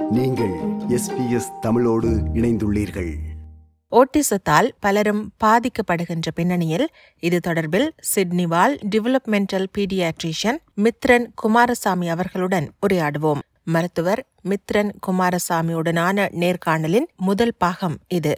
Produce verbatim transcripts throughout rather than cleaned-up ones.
நீங்கள் S B S தமிழோடு இணைந்துள்ளீர்கள். ஓட்டிசத்தால் பலரும் பாதிக்கப்படுகின்ற பின்னணியில் இது தொடர்பில் சிட்னி வாழ் டெவலப்மெண்டல் பீடியாட்ரிஷியன் மித்ரன் குமாரசாமி அவர்களுடன் உரையாடுவோம். மருத்துவர் மித்ரன் குமாரசாமியுடனான நேர்காணலின் முதல் பாகம் இது.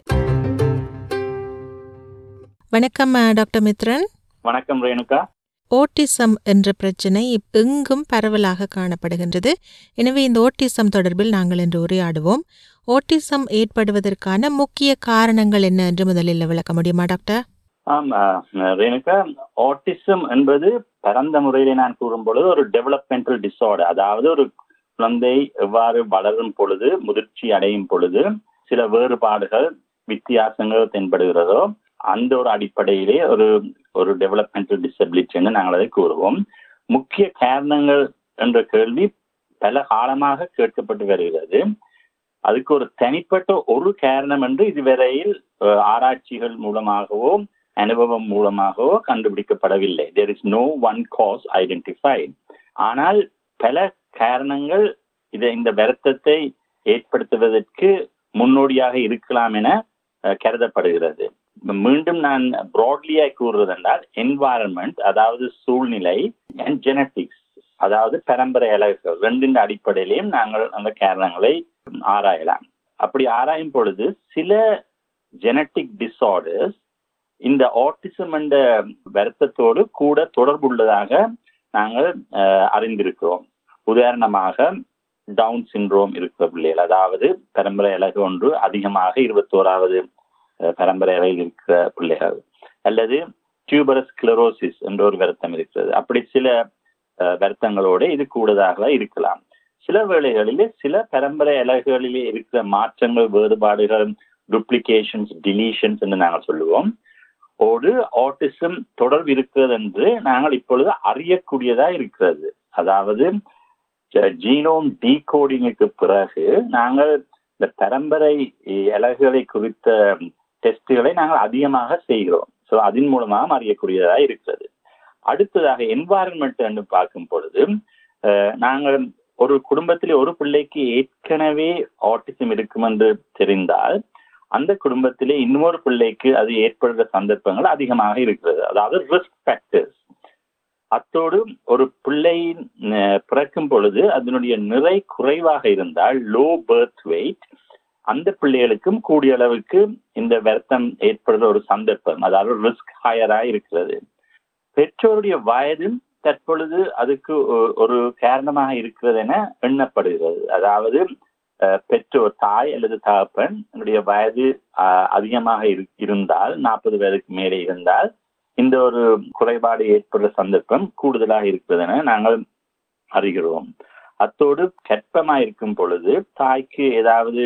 வணக்கம் டாக்டர் மித்ரன். வணக்கம் ரேணுகா. ஓட்டிசம் என்ற பிரச்சினை எங்கும் பரவலாக காணப்படுகின்றது. எனவே இந்த ஓட்டிசம் தொடர்பில் நாங்கள் இன்று உரையாடுவோம். ஓட்டிசம் ஏற்படுவதற்கான முக்கிய காரணங்கள் என்ன என்று முதலில் விளக்க முடியுமா டாக்டர்? ஆம் ரேணுகா, ஆட்டிசம் என்பது பரந்த முறையிலே நான் கூறும் பொழுது ஒரு டெவலப்மெண்டல் டிஸார்டர், அதாவது ஒரு குழந்தை எவ்வாறு வளரும் பொழுது, முதிர்ச்சி அடையும் பொழுது சில வேறுபாடுகள், வித்தியாசங்கள் தென்படுகிறதோ அந்த ஒரு அடிப்படையிலே ஒரு ஒரு டெவலப்மெண்டல் டிசபிலிட்டி என்று நாங்கள் அதை கூறுவோம். முக்கிய காரணங்கள் என்ற கேள்வி பல காலமாக கேட்கப்பட்டு வருகிறது. அதுக்கு ஒரு தனிப்பட்ட ஒரு காரணம் என்று இதுவரையில் ஆராய்ச்சிகள் மூலமாகவோ அனுபவம் மூலமாகவோ கண்டுபிடிக்கப்படவில்லை. There is no one cause identified. ஆனால் பல காரணங்கள் இதை இந்த வருத்தத்தை ஏற்படுத்துவதற்கு முன்னோடியாக இருக்கலாம் என கருதப்படுகிறது. மீண்டும் நான் பிராட்லியா கூறுவது என்றால் என்வாயரன்மெண்ட், அதாவது சூழ்நிலை, அண்ட் ஜெனட்டிக்ஸ், அதாவது பரம்பரை அலகுகள், ரெண்டின் அடிப்படையிலையும் நாங்கள் அந்த காரணங்களை ஆராயலாம். அப்படி ஆராயும் பொழுது சில ஜெனட்டிக் டிஸார்டர்ஸ் இந்த ஆட்டிசம் என்ற வருத்தத்தோடு கூட தொடர்புள்ளதாக நாங்கள் அறிந்திருக்கிறோம். உதாரணமாக டவுன் சிண்ட்ரோம் இருக்கிற பிள்ளைகள், அதாவது பரம்பரை அலகு ஒன்று அதிகமாக இருபத்தோராவது பரம்பரை அலையில் இருக்கிற பிள்ளைகள், அல்லது டியூபரஸ் ஸ்க்லரோசிஸ் என்ற ஒரு வருத்தம் இருக்கிறது. அப்படி சில வருத்தங்களோடு இது கூடுதலாக இருக்கலாம். சில வேளைகளிலே சில பரம்பரை அலகுகளிலே இருக்கிற மாற்றங்கள், வேறுபாடுகள், டூப்ளிகேஷன்ஸ், டிலீஷன்ஸ் என்று நாங்கள் சொல்லுவோம். ஒரு ஆட்டிசம் தொடர்பு இருக்கிறது என்று நாங்கள் இப்பொழுது அறியக்கூடியதா இருக்கிறது. அதாவது ஜீனோம் டீகோடிங்குக்கு பிறகு நாங்கள் இந்த பரம்பரை அலகுகளை குறித்த டெஸ்டுகளை நாங்கள் அதிகமாக செய்கிறோம். ஸோ அதன் மூலமாக அறியக்கூடியதாக இருக்கிறது. அடுத்ததாக என்வாயரன்மெண்ட் என்று பார்க்கும் பொழுது நாங்கள் ஒரு குடும்பத்திலே ஒரு பிள்ளைக்கு ஏற்கனவே ஆட்டிசம் இருக்கும் என்று தெரிந்தால் அந்த குடும்பத்திலே இன்னொரு பிள்ளைக்கு அது ஏற்படுகிற சந்தர்ப்பங்கள் அதிகமாக இருக்கிறது. அதாவது ரிஸ்க் ஃபேக்டர்ஸ். அத்தோடு ஒரு பிள்ளை பிறக்கும் பொழுது அதனுடைய நிறை குறைவாக இருந்தால், லோ பர்த் வெயிட், அந்த பிள்ளைகளுக்கும் கூடிய அளவுக்கு இந்த வருத்தம் ஏற்படுற ஒரு சந்தர்ப்பம், அதாவது ரிஸ்க் ஹையரா இருக்கிறது. பெற்றோருடைய வயதும் தற்பொழுது அதுக்கு ஒரு காரணமாக இருக்கிறது என எண்ணப்படுகிறது. அதாவது பெற்றோர், தாய் அல்லது தகப்பன் வயது அதிகமாக இருந்தால், நாற்பது வயதுக்கு மேலே இருந்தால் இந்த ஒரு குறைபாடு ஏற்படுற சந்தர்ப்பம் கூடுதலாக இருக்கிறது என நாங்கள் அறிகிறோம். அத்தோடு கர்ப்பமாக இருக்கும் பொழுது தாய்க்கு ஏதாவது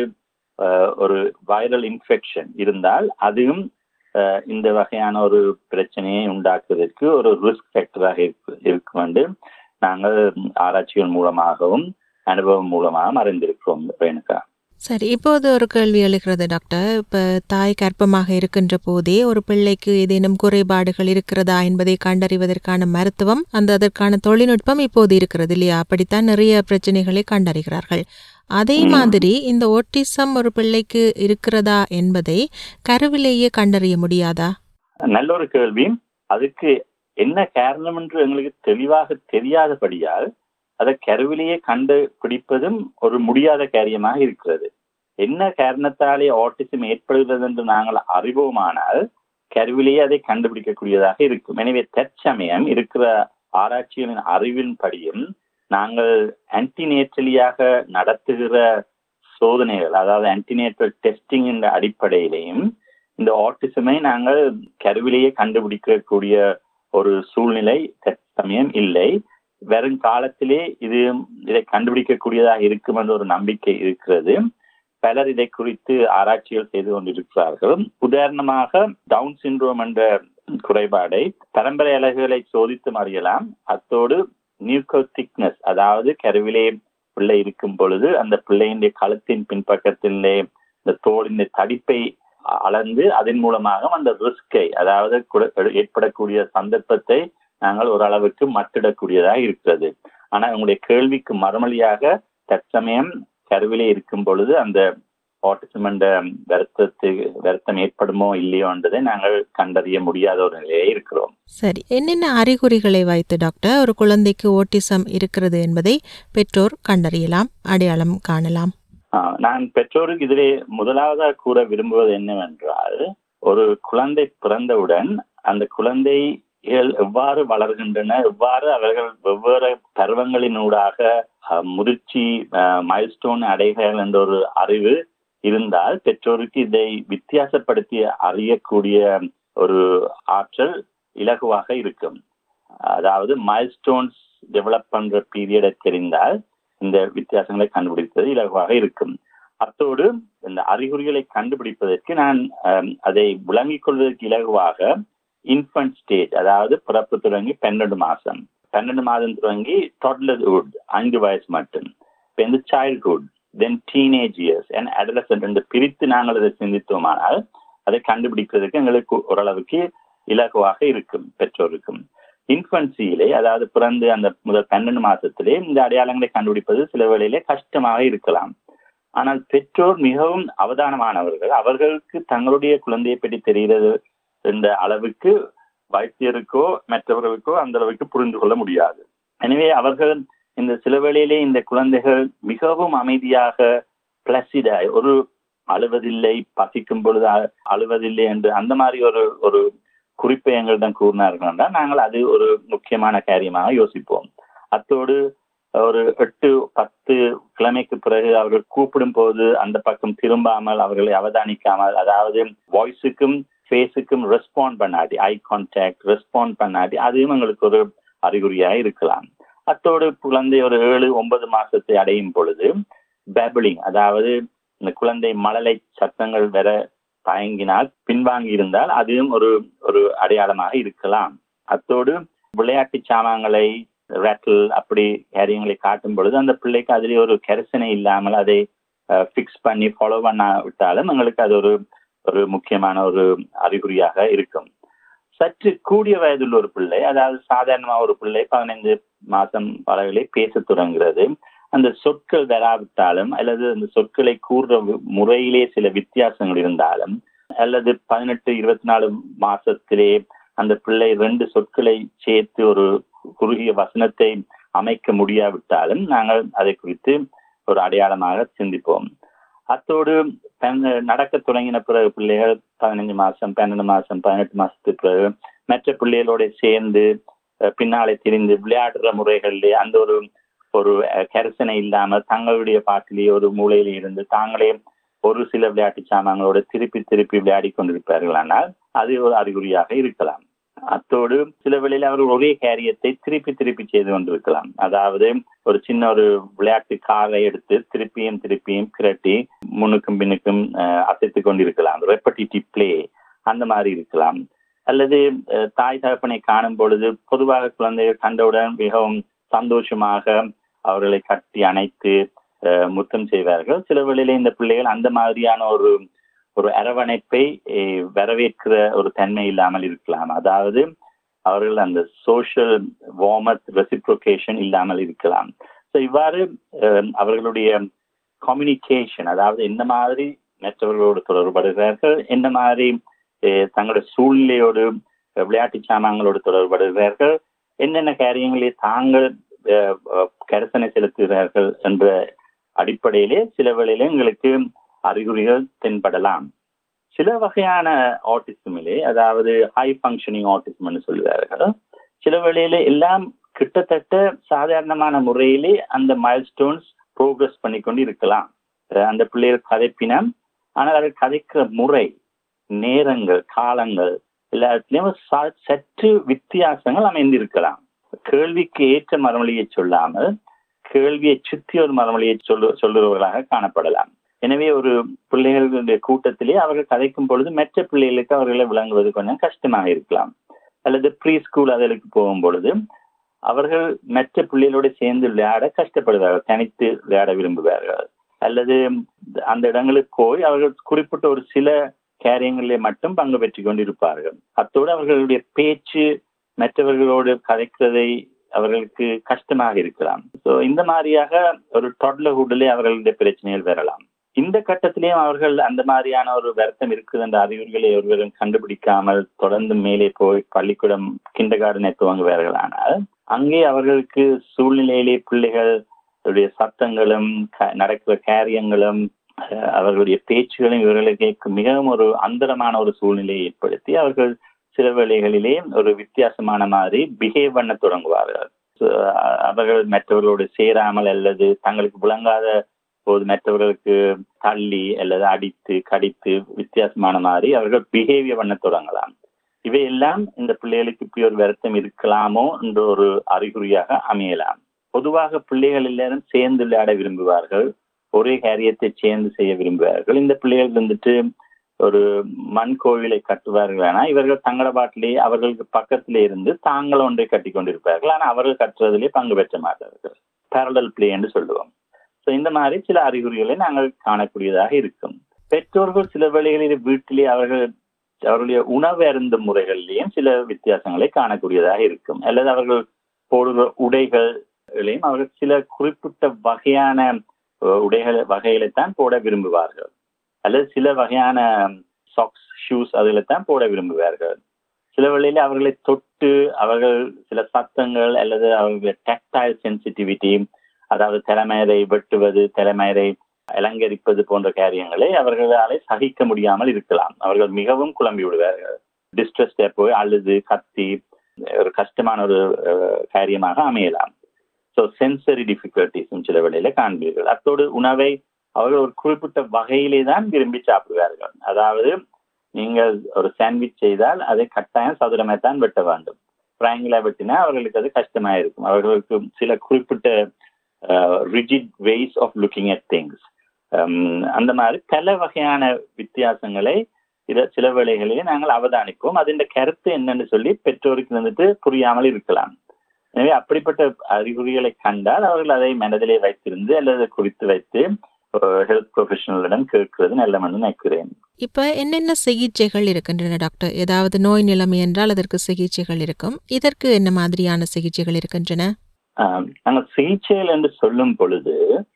ஒரு வைரல் இன்ஃபெக்ஷன் இருந்தால் அதுவும் இந்த வகையான ஒரு பிரச்சனையை உண்டாக்குவதற்கு ஒரு ரிஸ்க் ஃபேக்டராக இருக்கும் என்று நாங்கள் ஆராய்ச்சிகள் மூலமாகவும் அனுபவம் மூலமாகவும் அறிந்திருக்கிறோம். ரேணுகா, சரி, இப்போது ஒரு கேள்வி எழுகிறது டாக்டர். இப்போ தாய் கர்ப்பமாக இருக்கின்ற போதே ஒரு பிள்ளைக்கு ஏதேனும் குறைபாடுகள் இருக்கிறதா என்பதை கண்டறிவதற்கான மருத்துவம், அந்த அதற்கான தொழில்நுட்பம் இப்போது இருக்கிறது இல்லையா? அப்படித்தான் நிறைய பிரச்சனைகளை கண்டறிகிறார்கள். அதே மாதிரி இந்த ஓட்டிசம் ஒரு பிள்ளைக்கு இருக்கிறதா என்பதை கருவிலேயே கண்டறிய முடியாதா? நல்ல ஒரு கேள்வி. அதுக்கு என்ன காரணம் என்று எங்களுக்கு தெளிவாக தெரியாதபடியால் அதை கருவிலேயே கண்டுபிடிப்பதும் ஒரு முடியாத காரியமாக இருக்கிறது. என்ன காரணத்தாலே ஆட்டிசம் ஏற்படுகிறது என்று நாங்கள் அறிவோமானால் கருவிலேயே அதை கண்டுபிடிக்கக்கூடியதாக இருக்கும். எனவே தற்சமயம் இருக்கிற ஆராய்ச்சிகளின் அறிவின்படியும் நாங்கள் ஆன்டிநேட்டலியாக நடத்துகிற சோதனைகள், அதாவது ஆன்டிநேட்டல் டெஸ்டிங் என்ற அடிப்படையிலையும் இந்த ஆட்டிசமை நாங்கள் கருவிலேயே கண்டுபிடிக்கக்கூடிய ஒரு சூழ்நிலை தற்சமயம் இல்லை. வரும் காலத்திலே இது இதை கண்டுபிடிக்கக்கூடியதாக இருக்கும் என்ற ஒரு நம்பிக்கை இருக்கிறது. பலர் இதை குறித்து ஆராய்ச்சிகள் செய்து கொண்டிருக்கிறார்கள். உதாரணமாக டவுன் சிண்ட்ரோம் என்ற குறைபாடை பரம்பரை அலகுகளை சோதித்து அறியலாம். அத்தோடு நியூக்ளோ திக்னஸ், அதாவது கருவிலே பிள்ளை இருக்கும் பொழுது அந்த பிள்ளையின் கழுத்தின் பின்பக்கத்திலே இந்த தோலின் தடிப்பை அளந்து அதன் மூலமாக அந்த ரிஸ்கை, அதாவது ஏற்படக்கூடிய சந்தர்ப்பத்தை நாங்கள் ஓரளவுக்கு மட்டிடக்கூடியதாக இருக்கிறது. ஆனால் உங்களுடைய கேள்விக்கு மறுமொழியாக தற்சமயம் கருவிலே இருக்கும் பொழுது அந்த ஆட்டிசம் என்ற வருத்தத்துக்கு வருத்தம் ஏற்படுமோ இல்லையோன்றதை நாங்கள் கண்டறிய முடியாத ஒரு நிலையே இருக்கிறோம். சரி, என்னென்ன அறிகுறிகளை வைத்து டாக்டர் ஒரு குழந்தைக்கு ஓட்டிசம் இருக்கிறது என்பதை பெற்றோர் கண்டறியலாம், அடையாளம் காணலாம்? நான் பெற்றோருக்கு இதிலே முதலாவதாக கூற விரும்புவது என்னவென்றால், ஒரு குழந்தை பிறந்தவுடன் அந்த குழந்தைகள் எவ்வாறு வளர்கின்றன, எவ்வாறு அவர்கள் வெவ்வேறு பருவங்களினூடாக முதிர்ச்சி மைல்ஸ்டோன் அடைகிறார்கள் என்ற ஒரு அறிவு இருந்தால் பெற்றோருக்கு இதை வித்தியாசப்படுத்தி அறியக்கூடிய ஒரு ஆற்றல் இலகுவாக இருக்கும். அதாவது மைல்ஸ்டோன்ஸ் டெவலப் பண்ற பீரியடை தெரிந்தால் இந்த வித்தியாசங்களை கண்டுபிடிப்பது இலகுவாக இருக்கும். அத்தோடு இந்த அறிகுறிகளை கண்டுபிடிப்பதற்கு நான் அதை விளங்கிக் கொள்வதற்கு இலகுவாக இன்ஃபன்ட் ஸ்டேஜ், அதாவது பிறப்பு தொடங்கி பன்னெண்டு மாசம் பன்னெண்டு மாதம் தொடங்கி டாட்லர்ஹுட் ஐந்து வயசு மட்டும், இந்த childhood, then teenage years and adolescent என்று பிரித்து நாங்கள் அதை சிந்தித்தோமானால் அதை கண்டுபிடிப்பதற்கு எங்களுக்கு ஓரளவுக்கு இலகுவாக இருக்கும் பெற்றோருக்கும். இன்ஃபன்சியிலே, அதாவது பிறந்து அந்த முதல் பன்னெண்டு மாசத்திலே இந்த அடையாளங்களை கண்டுபிடிப்பது சில வேளையிலே கஷ்டமாக இருக்கலாம். ஆனால் பெற்றோர் மிகவும் அவதானமானவர்கள். அவர்களுக்கு தங்களுடைய குழந்தையை பற்றி தெரிகிறது என்ற அளவுக்கு வைத்தியருக்கோ மற்றவர்களுக்கோ அந்த அளவுக்கு புரிந்து கொள்ள முடியாது. எனவே அவர்கள் இந்த சில வேளையிலே இந்த குழந்தைகள் மிகவும் அமைதியாக பிளஸிடாய், ஒரு அழுவதில்லை, பசிக்கும் பொழுது அழுவதில்லை என்று அந்த மாதிரி ஒரு ஒரு குறிப்பை எங்களிடம் கூறினார்கள் என்றால் நாங்கள் அது ஒரு முக்கியமான காரியமாக யோசிப்போம். அத்தோடு ஒரு எட்டு பத்து கிழமைக்கு பிறகு அவர்கள் கூப்பிடும் போது அந்த பக்கம் திரும்பாமல் அவர்களை அவதானிக்காமல், அதாவது வாய்ஸுக்கும் ஃபேஸுக்கும் ரெஸ்பாண்ட் பண்ணாட்டி, ஐ கான்டாக்ட் ரெஸ்பாண்ட் பண்ணாட்டி, அதுவும் எங்களுக்கு ஒரு அறிகுறியாக இருக்கலாம். அத்தோடு குழந்தை ஒரு ஏழு ஒன்பது மாசத்தை அடையும் பொழுது பேபிளிங், அதாவது இந்த குழந்தை மழலை சத்தங்கள் வர தயங்கினால், பின்வாங்கி இருந்தால் அதுவும் ஒரு ஒரு அடையாளமாக இருக்கலாம். அத்தோடு விளையாட்டு சாமான்களை ரேட்டில் அப்படி காரியங்களை காட்டும் பொழுது அந்த பிள்ளைக்கு அதிலே ஒரு கரிசனை இல்லாமல் அதை ஃபிக்ஸ் பண்ணி ஃபாலோ பண்ண விட்டாலும் எங்களுக்கு அது ஒரு ஒரு முக்கியமான ஒரு அறிகுறியாக இருக்கும். சற்று கூடிய வயதுள்ள ஒரு பிள்ளை, அதாவது சாதாரணமாக ஒரு பிள்ளை பதினைந்து மாசம் அளவிலே பேச தொடங்குகிறது. அந்த சொற்கள் வராவிட்டாலும் அல்லது அந்த சொற்களை கூறுற முறையிலே சில வித்தியாசங்கள் இருந்தாலும், அல்லது பதினெட்டு இருபத்தி நாலு மாசத்திலே அந்த பிள்ளை ரெண்டு சொற்களை சேர்த்து ஒரு குறுகிய வசனத்தை அமைக்க முடியாவிட்டாலும் நாங்கள் அதை குறித்து ஒரு அடையாளமாக சிந்திப்போம். அத்தோடு நடக்க தொடங்கின பிறகு பிள்ளைகள் பதினஞ்சு மாசம் பன்னெண்டு மாசம் பதினெட்டு மாசத்துக்கு பிறகு மற்ற பிள்ளைகளோட சேர்ந்து பின்னாலே திரிந்து விளையாடுற முறைகளிலே அந்த ஒரு ஒரு கரிசனை இல்லாமல் தங்களுடைய பாட்டிலேயே ஒரு மூலையிலே இருந்து தாங்களே ஒரு சில விளையாட்டு சாமான்களோட திருப்பி திருப்பி விளையாடி கொண்டிருப்பார்கள். ஆனால் அது ஒரு அறிகுறியாக இருக்கலாம். அத்தோடு சில வேளையில் அவர்கள் ஒரே காரியத்தை திருப்பி திருப்பி செய்து கொண்டிருக்கலாம். அதாவது ஒரு சின்ன ஒரு விளையாட்டு காரை எடுத்து திருப்பியும் திருப்பியும் கிரட்டி முன்னுக்கும் பின்னுக்கும் அசைத்து கொண்டிருக்கலாம். ரெப்படிட்டிவ் பிளே அந்த மாதிரி இருக்கலாம். அல்லது தாய் தகப்பனை காணும் பொழுது பொதுவாக குழந்தைகள் கண்டவுடன் மிகவும் சந்தோஷமாக அவர்களை கட்டி அணைத்து முத்தம் செய்வார்கள். சில வேளையில இந்த பிள்ளைகள் அந்த மாதிரியான ஒரு ஒரு அரவணைப்பை வரவேற்கிற ஒரு தன்மை இல்லாமல் இருக்கலாம். அதாவது அவர்கள் அந்த சோஷியல் வார்மத் ரெசிப்ரோகேஷன் இல்லாமல் இருக்கலாம். ஸோ இவ்வாறு அவர்களுடைய கம்யூனிகேஷன், அதாவது என்ன மாதிரி மற்றவர்களோடு தொடர்படுகிறார்கள், என்ன மாதிரி தங்களுடைய சூழ்நிலையோடு விளையாட்டு சாமான்களோடு தொடர்படுகிறார்கள், என்னென்ன காரியங்களை தாங்கள் கரிசனை செலுத்துகிறார்கள் என்ற அடிப்படையிலே சில வேளையில எங்களுக்கு அறிகுறிகள் தென்படலாம். சில வகையான ஆட்டிசமிலே, அதாவது ஹை ஃபங்க்ஷனிங் ஆட்டிசம் சொல்லுவார்கள், சில வேளையில எல்லாம் கிட்டத்தட்ட சாதாரணமான முறையிலே அந்த மைல்ஸ்டோன்ஸ் ப்ரோக்ரஸ் பண்ணி கொண்டு இருக்கலாம். அந்த பிள்ளைகள் கதைப்பினம், ஆனால் அவர்கள் கதைக்கிற முறை, நேரங்கள், காலங்கள் எல்லாத்திலையும் சற்று வித்தியாசங்கள் அமைந்திருக்கலாம். கேள்விக்கு ஏற்ற மறுமொழியை சொல்லாமல் கேள்வியை சுற்றி ஒரு மறுமொழியை சொல்லு சொல்லுறவர்களாக காணப்படலாம். எனவே ஒரு பிள்ளைகளுடைய கூட்டத்திலே அவர்கள் கதைக்கும் பொழுது மற்ற பிள்ளைகளுக்கு அவர்களை விளங்குவது கொஞ்சம் கஷ்டமாக இருக்கலாம். அல்லது ப்ரீ ஸ்கூல் அதற்கு போகும் பொழுது அவர்கள் மற்ற பிள்ளைகளோடு சேர்ந்து விளையாட கஷ்டப்படுவார்கள், தனித்து விளையாட விரும்புவார்கள். அல்லது அந்த இடங்களுக்கு போய் அவர்கள் குறிப்பிட்ட ஒரு சில காரியங்களிலே மட்டும் பங்கு பெற்றுக் கொண்டிருப்பார்கள். அத்தோடு அவர்களுடைய பேச்சு மற்றவர்களோடு கதைக்கிறதை அவர்களுக்கு கஷ்டமாக இருக்கலாம். ஸோ இந்த மாதிரியாக ஒரு டொட்லர்ஹுட்ல அவர்களுடைய பிரச்சனைகள் வரலாம். இந்த கட்டத்திலேயும் அவர்கள் அந்த மாதிரியான ஒரு வருத்தம் இருக்குது என்ற அறிகுறிகளை ஒருவரும் கண்டுபிடிக்காமல் தொடர்ந்து மேலே போய் பள்ளிக்கூடம் கிண்டர் கார்டனை துவங்குவார்களானால் அங்கே அவர்களுக்கு சூழ்நிலையிலே பிள்ளைகளுடைய சத்தங்களும் நடக்கிற காரியங்களும் அவர்களுடைய பேச்சுகளும் இவர்களுக்கு மிகவும் ஒரு அந்தரமான ஒரு சூழ்நிலையை ஏற்படுத்தி அவர்கள் சில வேளைகளிலே ஒரு வித்தியாசமான மாதிரி பிஹேவ் பண்ண தொடங்குவார்கள். அவர்கள் மற்றவர்களோடு சேராமல் அல்லது தங்களுக்கு விளங்காத போது மற்றவர்களுக்கு தள்ளி அல்லது அடித்து கடித்து வித்தியாசமான மாதிரி அவர்கள் பிஹேவியர் பண்ண தொடங்கலாம். இவையெல்லாம் இந்த பிள்ளைகளுக்கு இப்படி ஒரு வருத்தம் இருக்கலாமோ என்ற ஒரு அறிகுறியாக அமையலாம். பொதுவாக பிள்ளைகள் எல்லாரும் சேர்ந்து விளையாட விரும்புவார்கள், ஒரே காரியத்தை சேர்ந்து செய்ய விரும்புவார்கள். இந்த பிள்ளைகள் வந்துட்டு ஒரு மண் கோவிலை கட்டுவார்கள். ஆனால் இவர்கள் தங்கள பாட்டிலே அவர்களுக்கு பக்கத்திலே இருந்து தாங்கள் ஒன்றை கட்டி கொண்டிருப்பார்கள். ஆனால் அவர்கள் கட்டுறதிலே பங்கு பெற்ற மாட்டார்கள். பேரலல் பிளே என்று சொல்லுவோம். ஸோ இந்த மாதிரி சில அறிகுறிகளை நாங்கள் காணக்கூடியதாக இருக்கும். பெற்றோர்கள் சில வேளைகளில் வீட்டிலே அவர்கள் அவர்களுடைய உணவு அருந்தும் முறைகளிலேயும் சில வித்தியாசங்களை காணக்கூடியதாக இருக்கும். அல்லது அவர்கள் போடுகிற உடைகளையும் அவர்கள் சில குறிப்பிட்ட வகையான உடைகள் வகைகளைத்தான் போட விரும்புவார்கள். அல்லது சில வகையான சாக்ஸ் ஷூஸ் அதில்தான் போட விரும்புவார்கள். சில வேளையில அவர்களை தொட்டு அவர்கள் சில சத்தங்கள் அல்லது அவர்களுடைய டெக்டைல் சென்சிட்டிவிட்டி, அதாவது தலைமயிரை வெட்டுவது, தலைமயிரை அலங்கரிப்பது போன்ற காரியங்களை அவர்களாலே சகிக்க முடியாமல் இருக்கலாம். அவர்கள் மிகவும் குழம்பி விடுவார்கள். டிஸ்ட்ரெஸ்டா போய் அழுது கத்தி ஒரு கஷ்டமான ஒரு காரியமாக அமையலாம். ஸோ சென்சரி டிஃபிகல்டிஸும் சில வேளையில காண்பீர்கள். அத்தோடு உணவை அவர்கள் ஒரு குறிப்பிட்ட வகையிலே தான் விரும்பி சாப்பிடுவார்கள். அதாவது நீங்கள் ஒரு சாண்ட்விச் செய்தால் அதை கட்டாயம் சதுரமே தான் வெட்ட வேண்டும். ட்ரையாங்கிளா வெட்டினா அவர்களுக்கு அது கஷ்டமா இருக்கும். அவர்களுக்கு சில குறிப்பிட்ட rigid ways of looking at things, அந்த மாதிரி பல வகையான வித்தியாசங்களை இத சில வேளைகளிலே நாங்கள் அவதானிப்போம். அதன் கருத்து என்னன்னு சொல்லி பெற்றோருக்கு வந்துட்டு புரியாமல் இருக்கலாம். எனவே அப்படிப்பட்ட அறிகுறிகளை கண்டால் அவர்கள் அதை மனதிலே வைத்திருந்து அல்லது குறித்து வைத்து ஹெல்த் ப்ரொஃபஷனலிடம் கேட்கிறது நல்லமென்று நினைக்கிறேன். இப்ப என்னென்ன சிகிச்சைகள் இருக்கின்றன டாக்டர்? ஏதாவது நோய் நிலைமை என்றால் அதற்கு சிகிச்சைகள் இருக்கும். இதற்கு என்ன மாதிரியான சிகிச்சைகள் இருக்கின்றன? நாங்கள் சிகிச்சைகள் என்று சொல்லும் பொழுது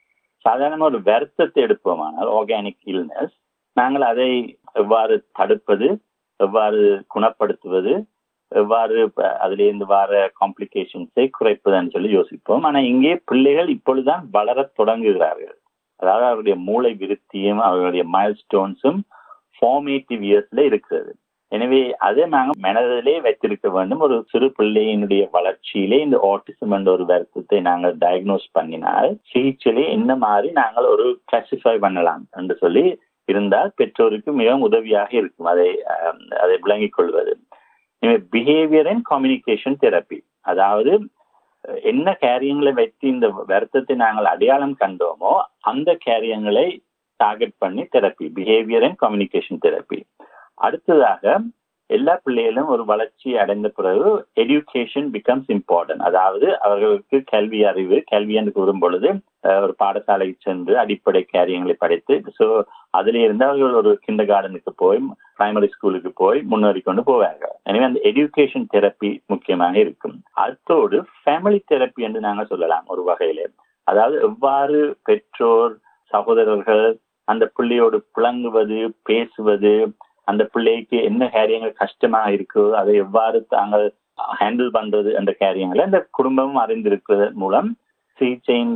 சாதாரண ஒரு வருத்தத்தை எடுப்போமானால் ஆர்கானிக் இல்னஸ், நாங்கள் அதை எவ்வாறு தடுப்பது, எவ்வாறு குணப்படுத்துவது, எவ்வாறு அதிலிருந்து வர காம்ப்ளிகேஷன்ஸை குறைப்பதுன்னு சொல்லி யோசிப்போம். ஆனால் இங்கே பிள்ளைகள் இப்பொழுதுதான் வளர தொடங்குகிறார்கள். அதாவது அவருடைய மூளை விருத்தியும் அவர்களுடைய மைல்ஸ்டோன்ஸும் ஃபார்மேட்டிவ் இயர்ஸ்ல இருக்கிறது. எனவே அதை நாங்கள் மனதிலே வைத்திருக்க வேண்டும். ஒரு சிறு பிள்ளையினுடைய வளர்ச்சியிலே இந்த ஆட்டிசம் என்ற ஒரு வருத்தத்தை நாங்கள் டயக்னோஸ் பண்ணினால் சிகிச்சையிலே என்ன மாதிரி நாங்கள் ஒரு கிளாசிஃபை பண்ணலாம் என்று சொல்லி இருந்தால் பெற்றோருக்கு மிகவும் உதவியாக இருக்கும் அதை அதை விளங்கிக் கொள்வது. எனவே பிஹேவியர் அண்ட் கம்யூனிகேஷன் தெரப்பி, அதாவது என்ன காரியங்களை வைத்து இந்த வருத்தத்தை நாங்கள் அடையாளம் கண்டோமோ அந்த காரியங்களை டார்கெட் பண்ணி therapy, behaviour and communication therapy. அடுத்ததாக எல்லா பிள்ளைகளும் ஒரு வளர்ச்சி அடைந்த பிறகு எஜுகேஷன் பிகம்ஸ் இம்பார்ட்டன்ட். அதாவது அவர்களுக்கு கல்வி அறிவு, கல்வி என்று கூறும் பொழுது ஒரு பாடசாலைக்கு சென்று அடிப்படை காரியங்களை படித்து, ஸோ அதிலே இருந்து அவர்கள் ஒரு கிண்டர் கார்டனுக்கு போய் பிரைமரி ஸ்கூலுக்கு போய் முன்னேறி கொண்டு போவார்கள். எனவே அந்த எஜுகேஷன் தெரப்பி முக்கியமாக இருக்கும். அதோடு ஃபேமிலி தெரப்பி என்று நாங்கள் சொல்லலாம் ஒரு வகையிலே. அதாவது எவ்வாறு பெற்றோர் சகோதரர்கள் அந்த பிள்ளையோடு புழங்குவது, பேசுவது, அந்த பிள்ளைக்கு என்ன காரியங்கள் கஷ்டமாக இருக்கோ அதை எவ்வாறு தாங்கள் ஹேண்டில் பண்றது என்ற காரியங்களை அந்த குடும்பமும் அறிந்திருக்கிறது மூலம் சிகிச்சையின்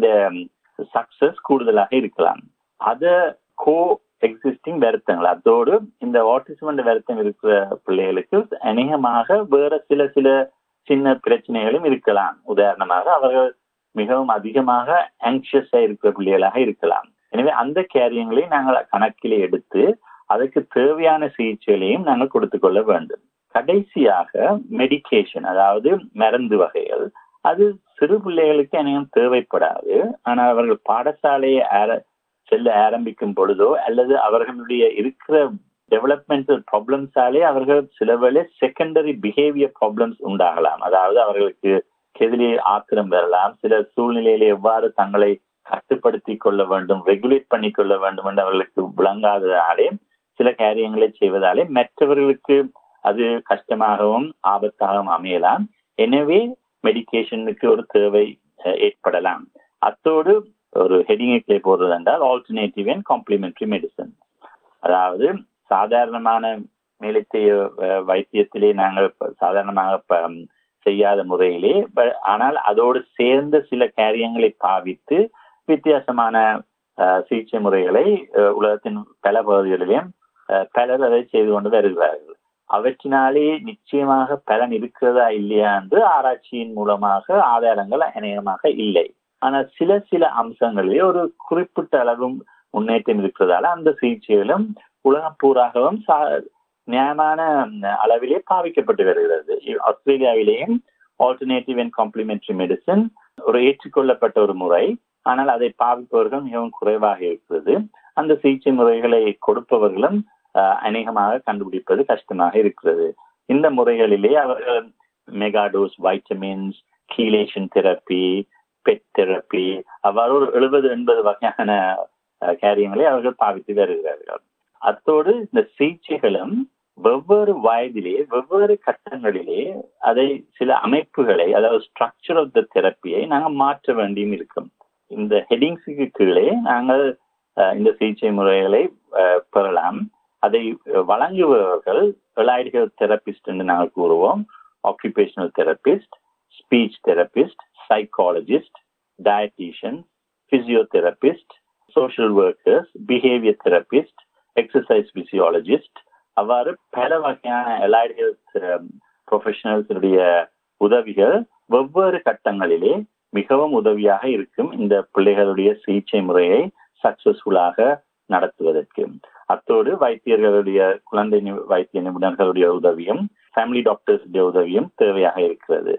சக்சஸ் கூடுதலாக இருக்கலாம். அதை கோ எக்ஸிஸ்டிங் வருத்தங்கள், அதோடு இந்த ஆட்டிசம் என்ற வருத்தம் இருக்கிற பிள்ளைகளுக்கு அநேகமாக வேற சில சில சின்ன பிரச்சனைகளும் இருக்கலாம். உதாரணமாக அவர்கள் மிகவும் அதிகமாக ஆங்ஷியஸா இருக்கிற பிள்ளைகளாக இருக்கலாம். எனவே அந்த காரியங்களை நாங்கள் கணக்கிலே எடுத்து அதுக்கு தேவையான சிகிச்சைகளையும் நாங்கள் கொடுத்து கொள்ள வேண்டும். கடைசியாக மெடிகேஷன், அதாவது மருந்து வகைகள், அது சிறு பிள்ளைகளுக்கு அநேகம் தேவைப்படாது. ஆனால் அவர்கள் பாடசாலையை செல்ல ஆரம்பிக்கும் பொழுதோ அல்லது அவர்களுடைய இருக்கிற டெவலப்மெண்டல் ப்ராப்ளம்ஸாலே அவர்கள் சில வேளை செகண்டரி பிஹேவியர் ப்ராப்ளம்ஸ் உண்டாகலாம். அதாவது அவர்களுக்கு கெதிலே ஆத்திரம் வரலாம், சில சூழ்நிலையில எவ்வாறு தங்களை கட்டுப்படுத்தி கொள்ள வேண்டும், ரெகுலேட் பண்ணி கொள்ள வேண்டும் என்று அவர்களுக்கு விளங்காததாலே சில காரியங்களை செய்வதாலே மற்றவர்களுக்கு அது கஷ்டமாகவும் ஆபத்தாகவும் அமையலாம். எனவே மெடிகேஷனுக்கு ஒரு தேவை அஹ், ஏற்படலாம். அத்தோடு ஒரு ஹெடிங்கை போடுறது என்றால் ஆல்டர்னேட்டிவ் அண்ட் காம்ப்ளிமெண்டரி மெடிசன், அதாவது சாதாரணமான மேலத்தைய அஹ், வைத்தியத்திலே நாங்கள் ப- சாதாரணமாக ப- செய்யாத முறையிலே ப- ஆனால் அதோடு சேர்ந்த சில காரியங்களை பாவித்து வித்தியாசமான அஹ், சிகிச்சை முறைகளை அஹ், உலகத்தின் பல பகுதிகளிலும் அஹ், பலர் அதை செய்து கொண்டு வருகிறார்கள். அவற்றினாலே நிச்சயமாக பலன் இருக்கிறதா இல்லையா என்று ஆராய்ச்சியின் மூலமாக ஆதாரங்கள் அநேகமாக இல்லை. ஆனால் சில சில அம்சங்களிலே ஒரு குறிப்பிட்ட அளவும் முன்னேற்றம் இருக்கிறதால அந்த சிகிச்சைகளும் உலகம் பூராகவும் சா- நியாயமான அளவிலே பாவிக்கப்பட்டு வருகிறது. ஆஸ்திரேலியாவிலேயும் ஆல்டர்னேட்டிவ் அண்ட் காம்ப்ளிமெண்டரி மெடிசன் ஒரு ஏற்றுக்கொள்ளப்பட்ட ஒரு முறை, ஆனால் அதை பாவிப்பவர்கள் மிகவும் குறைவாக இருக்கிறது. அந்த சிகிச்சை முறைகளை கொடுப்பவர்களும் அஹ், அநேகமாக கண்டுபிடிப்பது கஷ்டமாக இருக்கிறது. இந்த முறைகளிலே அவர்கள் megadose vitamins, chelation therapy, pet therapy, அவ்வாறு ஒரு எழுபது எண்பது வகையான அஹ், காரியங்களை அவர்கள் பாவித்து வருகிறார்கள். அத்தோடு இந்த சிகிச்சைகளும் வெவ்வேறு வயதிலே வெவ்வேறு கட்டங்களிலே அதை சில அமைப்புகளை, அதாவது ஸ்ட்ரக்சர் ஆஃப் த தெரப்பியை நாங்கள் மாற்ற வேண்டியும் இருக்கும். இந்த ஹெடிங்ஸுக்கு கீழே நாங்கள் அஹ், இந்த சிகிச்சை முறைகளை அஹ், பெறலாம். அதை வழங்குபவர்கள் எலைட் ஹெல்த் தெரபிஸ்ட் என்று நாங்கள் கூறுவோம். Occupational therapist, speech therapist, psychologist, dietitian, physiotherapist, social workers, behaviour therapist, exercise physiologist, அவ்வாறு பல வகையான எலைட் ஹெல்த் ப்ரொஃபஷனல்ஸுடைய உதவிகள் வெவ்வேறு கட்டங்களிலே மிகவும் உதவியாக இருக்கும் இந்த பிள்ளைகளுடைய சிகிச்சை முறையை சக்சஸ்ஃபுல்லாக நடத்துவதற்கு. அத்தோடு வைத்தியர்களுடைய குழந்தை நி- வைத்திய நிபுணர்களுடைய உதவியும் ஃபேமிலி டாக்டர்ஸுடைய உதவியும் தேவையாக இருக்கிறது.